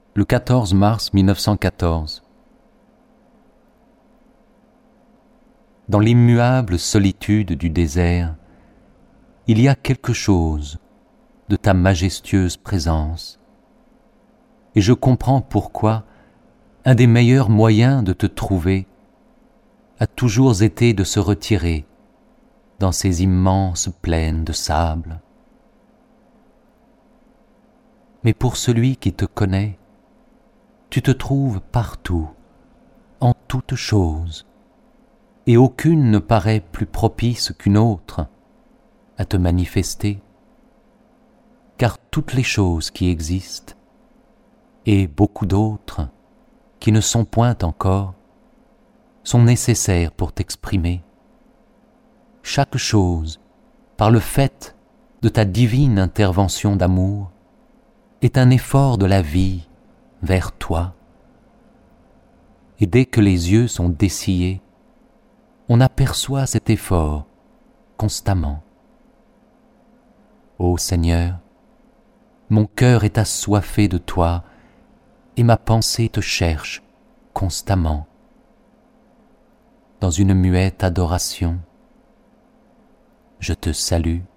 le 14 mars 1914. Dans l'immuable solitude du désert, il y a quelque chose de ta majestueuse présence, et je comprends pourquoi un des meilleurs moyens de te trouver a toujours été de se retirer dans ces immenses plaines de sable. Mais pour celui qui te connaît, tu te trouves partout, en toutes choses, et aucune ne paraît plus propice qu'une autre à te manifester, car toutes les choses qui existent, et beaucoup d'autres qui ne sont point encore, sont nécessaires pour t'exprimer. Chaque chose, par le fait de ta divine intervention d'amour, est un effort de la vie vers toi. Et dès que les yeux sont dessillés, on aperçoit cet effort constamment. Ô Seigneur, mon cœur est assoiffé de toi et ma pensée te cherche constamment. Dans une muette adoration, je te salue